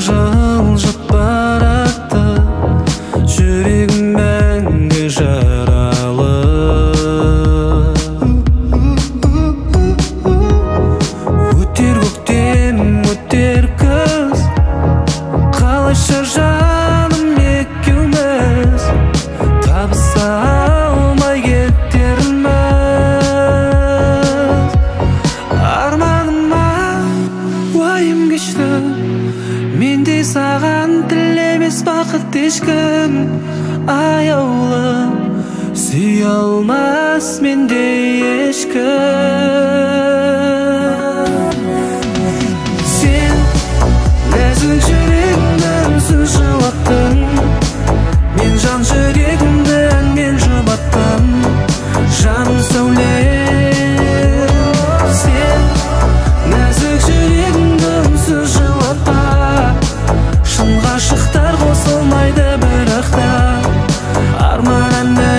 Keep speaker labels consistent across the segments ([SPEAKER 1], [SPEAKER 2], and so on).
[SPEAKER 1] жылжып барады, жүрегім мәңгі жаралы. Өтер көктем, өтер күз, қалайша жаным екеуміз табыса алмай кетерміз. Арманыма уайым кешті, мендей саған тілемес бақыт ешкім. Аяулым, сүйе алмас мендей ешкім. Сен нәзік жүрегімді үнсіз жылаттың, мен жан жүрегімді әнмен жұбаттым. Жаным сәулем, сен нәзік жүрегімді үнсіз жылатпа. Шын ғашықтар қосылмайды бірақта, арман әні.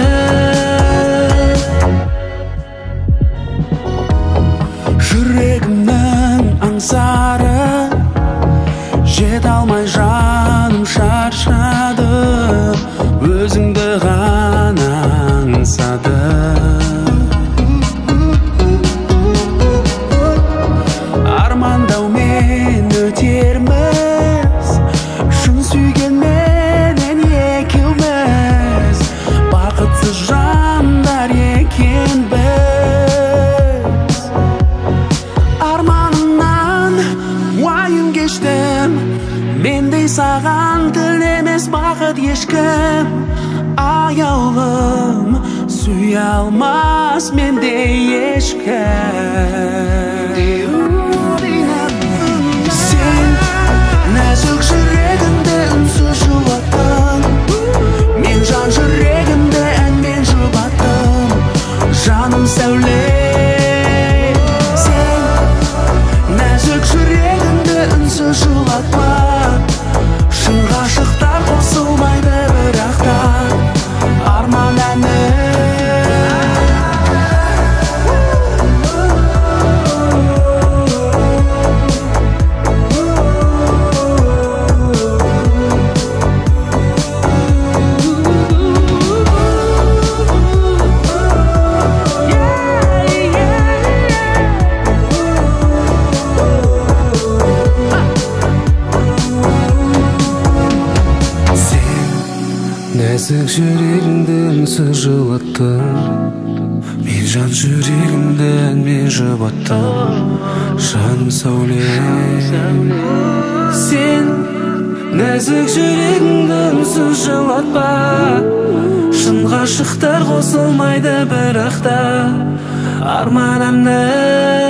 [SPEAKER 2] Жүрегімнің аңсары, жете алмай жаным шаршады, өзіңді ғана аңсады. Армандаумен өтерміз, шын сүйгенменен екеуміз, бақытсыз жандар екенбіз. Арманымнан уайым кештім, мендей саған тілемес бақыт ешкім. Аяулым, сүйе алмас мендей ешкім. Сен нәзік жүрегімді үнсіз жылаттың, мен жан жүрегімді әнмен жұбаттым. Жаным сәулем, сен нәзік жүрегімді үнсіз жылатпа. Шын ғашықтар қосылмайды бірақта, арман әні.
[SPEAKER 1] Нәзік жүрегімді үнсіз жылаттың, мен жан жүрегімді әнмен жұбаттым. Жаным сәулем, сен нәзік жүрегімді үнсіз жылатпа. Шын ғашықтар қосылмайды бірақта, арман әні.